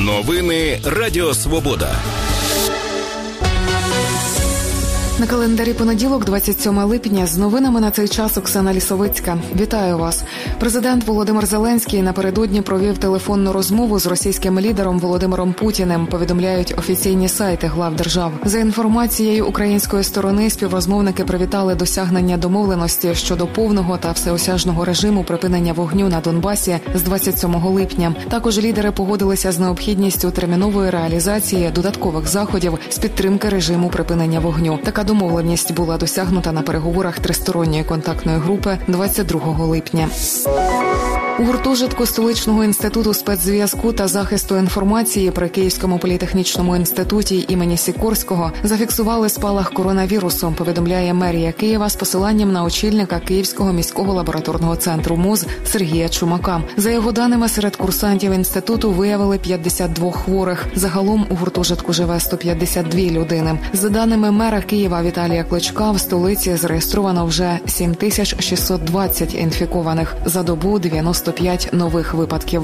Новини Радіо Свобода. На календарі понеділок, 27 липня, з новинами на цей час Оксана Лісовицька. Вітаю вас. Президент Володимир Зеленський напередодні провів телефонну розмову з російським лідером Володимиром Путіним, повідомляють офіційні сайти глав держав. За інформацією української сторони, співрозмовники привітали досягнення домовленості щодо повного та всеосяжного режиму припинення вогню на Донбасі з 27 липня. Також лідери погодилися з необхідністю термінової реалізації додаткових заходів з підтримки режиму припинення вогню. Така домовленість була досягнута на переговорах тристоронньої контактної групи 22 липня. У гуртожитку столичного інституту спецзв'язку та захисту інформації при Київському політехнічному інституті імені Сікорського зафіксували спалах коронавірусу, повідомляє мерія Києва з посиланням на очільника Київського міського лабораторного центру МОЗ Сергія Чумака. За його даними, серед курсантів інституту виявили 52 хворих. Загалом у гуртожитку живе 152 людини. За даними мера Києва Віталія Кличка, в столиці зареєстровано вже 7620 інфікованих. За добу 95 нових випадків.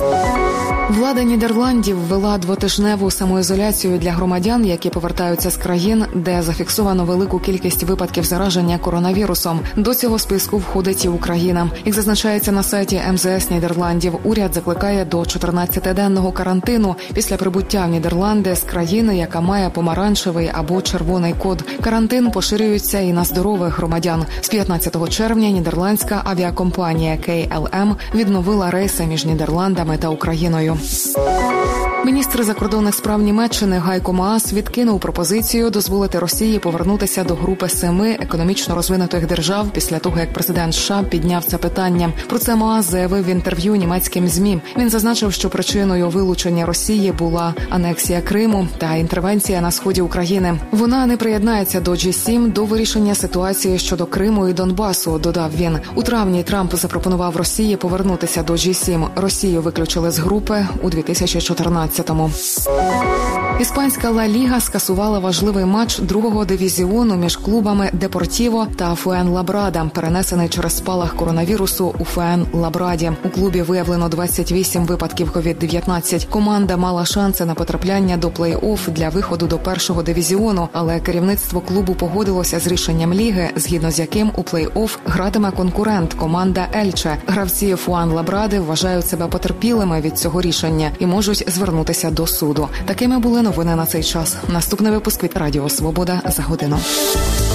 Влада Нідерландів ввела двотижневу самоізоляцію для громадян, які повертаються з країн, де зафіксовано велику кількість випадків зараження коронавірусом. До цього списку входить і Україна. Як зазначається на сайті МЗС Нідерландів, уряд закликає до 14-денного карантину після прибуття в Нідерланди з країни, яка має помаранчевий або червоний код. Карантин поширюється і на здорових громадян. З 15 червня нідерландська авіакомпанія KLM відновила рейси між Нідерландами та Україною. Міністр закордонних справ Німеччини Гайко Маас відкинув пропозицію дозволити Росії повернутися до групи 7 економічно розвинутих держав після того, як президент США підняв це питання. Про це Маас заявив в інтерв'ю німецьким ЗМІ. Він зазначив, що причиною вилучення Росії була анексія Криму та інтервенція на сході України. Вона не приєднається до G7 до вирішення ситуації щодо Криму і Донбасу, додав він. У травні Трамп запропонував Росії повернутися до G7. Росію виключили з групи у 2014-му. Іспанська Ла Ліга скасувала важливий матч другого дивізіону між клубами Депортіво та Фуенлабрада, перенесений через спалах коронавірусу у Фуенлабраді. У клубі виявлено 28 випадків COVID-19. Команда мала шанси на потрапляння до плей-офф для виходу до першого дивізіону, але керівництво клубу погодилося з рішенням ліги, згідно з яким у плей-офф гратиме конкурент – команда Ельче. Гравці Фуенлабради вважають себе потерпілими від цього рішення і можуть звернутися до суду. Такими були новини на цей час. Наступний випуск від Радіо Свобода за годину.